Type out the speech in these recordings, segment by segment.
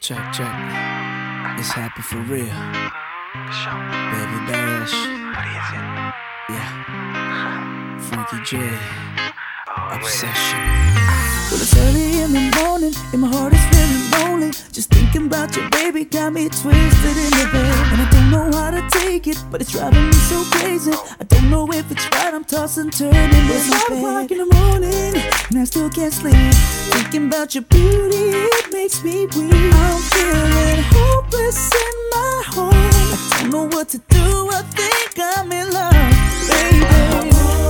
Check, check. It's happy for real. Baby Bash. Yeah. Frankie J. Obsession. Well, it's early in the morning and my heart is feeling lonely. Just thinking about your baby got me twisted in the bed. And I don't know how to take it, but it's driving me so crazy. I don't know if it's right, I'm tossing, turning in my bed. It's 5 o'clock in the morning and I still can't sleep. Thinking about your beauty, it makes me weak. I'm feeling hopeless in my home. I don't know what to do, I think I'm in love, baby.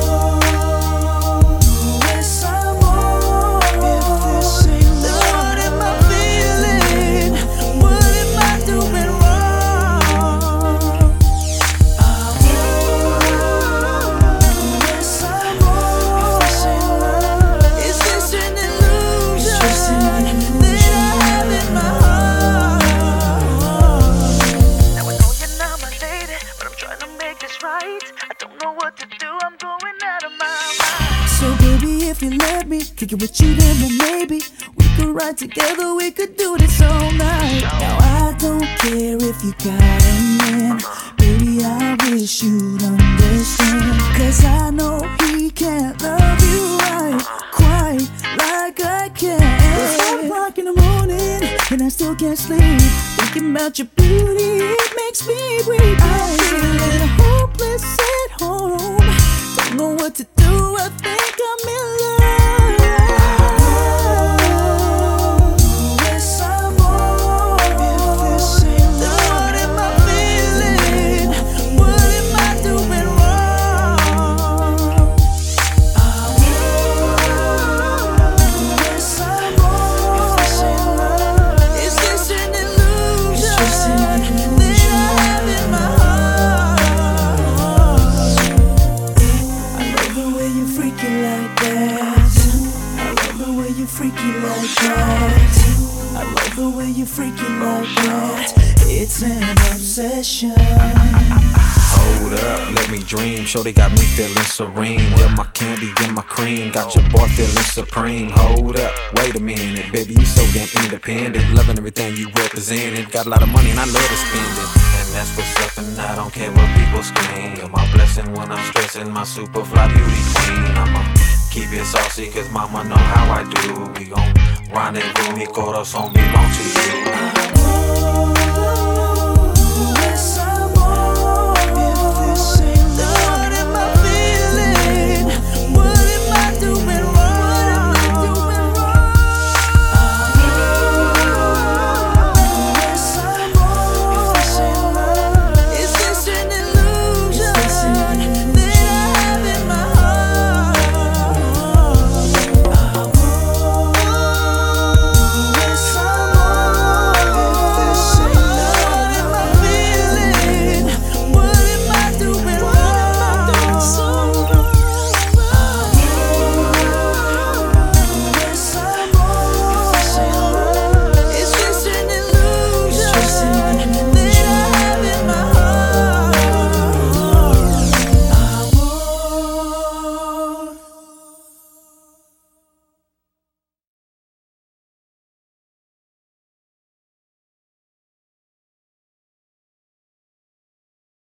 I don't know what to do, I'm going out of my mind. So baby, if you let me kick it with you, then maybe we could ride together, we could do this all night. Now I don't care if you got a man, baby, I wish you'd understand. Cause I know he can't love you right, quite like I can. It's 5 o'clock in the morning and I still can't sleep. Thinking about your beauty, it makes me weep. I'm feeling hopeless at home. Don't know what to do, I think I'm in love. Yes, I'm on. Lord, am I feeling? What am I doing wrong? Yes, I'm on. Is this an illusion that I have in my freaky like that. I love the way you freaky like that. It's an obsession. Hold up, let me dream. Shorty got me feeling serene. You're my candy and my cream. Got your boy feeling supreme. Hold up, wait a minute, baby, you so damn independent. Loving everything you represented. Got a lot of money and I love to spend it. And that's what's up, and I don't care what people scream. You're my blessing when I'm stressing. My super fly beauty queen. I'ma keep it saucy, cause mama know how I do. We gon' rendezvous, mi corazón belong to you.